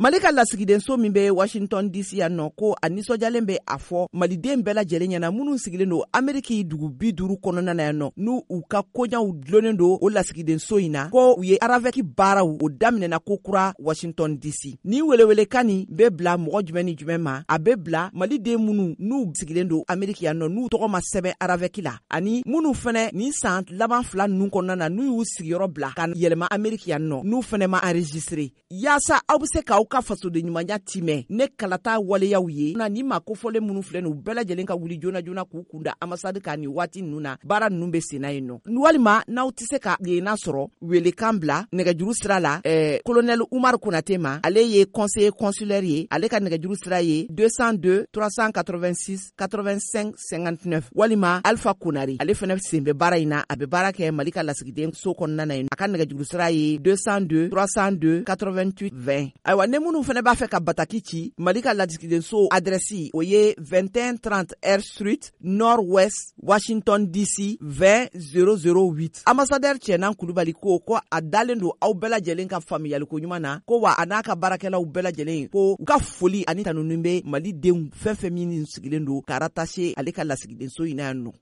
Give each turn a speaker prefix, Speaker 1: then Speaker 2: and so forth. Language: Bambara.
Speaker 1: Mali ka lasigidenso min bɛ Washington DC yan nɔ ko a nisɔndiyalen bɛ a fɔ maliden bɛɛ lajɛlen ɲɛna minnu sigilen don Ameriki dugu 50 kɔnɔna na yan nɔ n'u ka koɲaw dulonnen don o lasigidenso in na ko u ye aravɛki baaraw o daminɛna ko kura Washington DC. Ni welewelekan nin bɛ bila mɔgɔ jumɛn ni jumɛn ma a bɛ bila maliden minnu n'u sigilen don Ameriki yan nɔ n'u tɔgɔ ma sɛbɛn aravɛki la ani minnu fɛnɛ ni san laban fila ninnu kɔnɔna na n'u y'u sigiyɔrɔ bila ka yɛlɛma Ameriki yan nɔ n'u fɛnɛ ma enregistré. Yaasa aw bɛ se k'aw ka fasoden ɲumanya timɛ ne kalata waleyaw ye na ni ma kofɔlen minnu filɛ n'u bɛɛ lajɛlen ka wuli joona joona k'u kunda ambassade ka ni waati ninnu na baara ninnu bɛ senna yen nɔ. Walima n'aw tɛ se ka yenna sɔrɔ welekan bila nɛgɛjuru sira la colonel Umar Konate ma ale ye conseiller consulaire ye ale ka nɛgɛjuru sira ye 202 386 85 59 walima Alpha Konari ale fɛnɛ sen bɛ baara in na a bɛ baara kɛ Mali ka lasigiden so kɔnɔna na yen a ka nɛgɛjuru sira ye 202 302 88 20. Ayiwa ne minnu fɛnɛ b'a fɛ ka bataki ci Mali ka lasigidenso adresse o ye 2130 Air Street Nord-West Washington DC 20008. Ambassadeur Cɛnan Kulubali ko a dalen don aw bɛɛ lajɛlen ka faamuyaliko ɲuman na ko wa a n'a ka baarakɛlaw bɛɛ lajɛlen ko u ka foli ani tanuni bɛ Mali denw fɛn fɛn min sigilen don ka rattacher ale ka lasigidenso in na yan nɔ.